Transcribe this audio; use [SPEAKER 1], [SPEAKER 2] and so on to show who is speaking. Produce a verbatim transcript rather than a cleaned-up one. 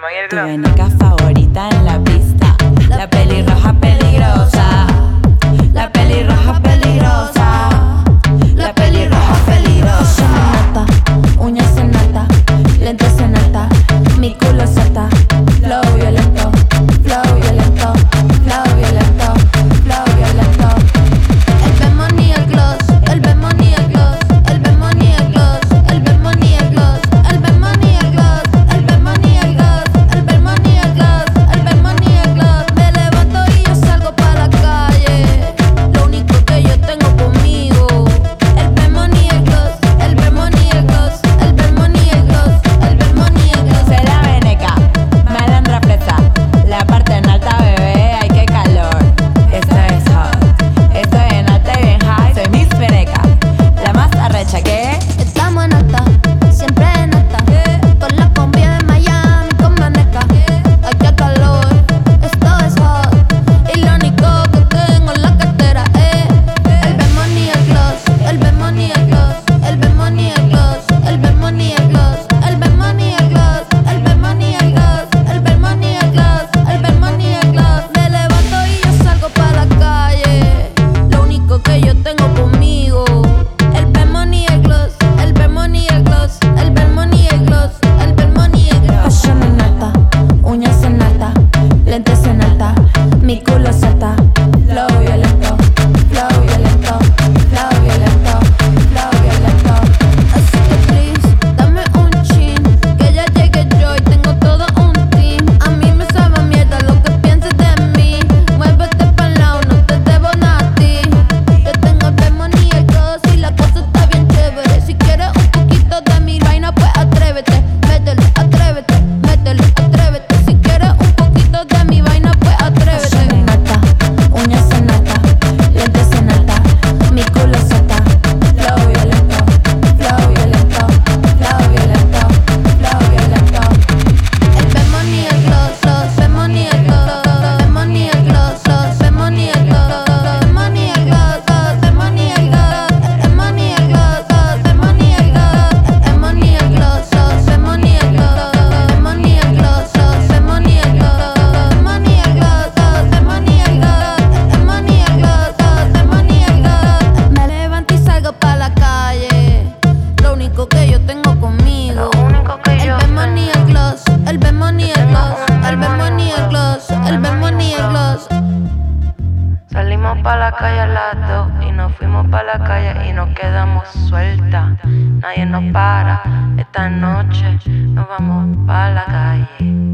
[SPEAKER 1] Lemon y el
[SPEAKER 2] Tu
[SPEAKER 1] gloss.
[SPEAKER 2] veneca favorita en la pista. La pelirroja peligrosa. La pelirroja peligrosa. La pelirroja peligrosa.
[SPEAKER 3] Nata, uñas en nata, lentes en nata, mi culo sata. Flow violento, flow violento, flow violento, flow violento. El Bemon y el gloss, el Bemon y el gloss, el Bemon y el gloss, el Bemon y el gloss, el Bemon y el gloss, el Bemon y el gloss, el Bemon y el gloss, el Bemon y el gloss. Me levanto y yo salgo pa' la calle, lo único que yo tengo conmigo. El Bemon y el gloss, el Bemon y el gloss, el Bemon y el gloss, el Bemon y el gloss.
[SPEAKER 2] Soy la veneca, malandra fresa. La parte en alta, bebé, ay qué calor. Esto es hot, estoy en alta y bien high. Soy Miss Veneca, la más arrecha que.
[SPEAKER 3] Estamos en alta, siempre en alta, con la combi de Miami, con Veneca. Ay, qué calor, esto es hot, y lo único que tengo en la cartera es el Bemon y el gloss, el Bemon y el gloss, el Bemon y el gloss, el Bemon y el gloss, el Bemon y el gloss, el Bemon y el gloss, el Bemon y el gloss, el Bemon y el gloss. Me levanto y yo salgo pa' la calle, lo único que yo tengo conmigo. El Bemon y el gloss, el Bemon y el gloss, el Bemon y el gloss, el Bemon y el gloss. Fashion en alta, uñas en alta, lentes en alta, mi culo sata. Flow violento, flow violento, flow violento, flow violento. Así que please, dame un chin, que ya llegué yo y tengo todo un team. A mí me sabe a mierda lo que pienses de mí. Muévete pa'l lado, no te debo nada a ti. Yo tengo el Bemon y el gloss y la cosa está bien chévere. Si quieres un poquito de mi vaina, pues atrévete. Métele, atrévete, métele, atrévete. Si quieres un poquito de mi vaina, pues atrévete. Fashion en alta, uñas en alta, lentes en alta, mi culo sata. Flow violento, flow violento, flow violento, flow violento. El Bemon y el gloss, los Bemon y el gloss, los Bemon y el gloss, los Bemon y el gloss, los Bemon y el gloss, los Bemon y el gloss, el Bemon y el gloss, los Bemon y el gloss, el Bemon y el gloss, los Bemon y el gloss, los Bemon y el gloss, los Bemon y el gloss, los Bemon y el gloss, los Bemon y el gloss, el Bemon y el gloss, los Bemon y el gloss. Me levanto y salgo pa' la calle, lo único que yo tengo conmigo.
[SPEAKER 1] Lo único que
[SPEAKER 3] El
[SPEAKER 1] yo
[SPEAKER 3] Bemon y el gloss, el Bemon y el gloss, el Bemon y el gloss, el Bemon y el gloss.
[SPEAKER 1] Salimos pa' la calle a las dos y nos fuimos pa' la calle y nos quedamos sueltas. Nadie nos para, esta noche nos vamos pa' la calle.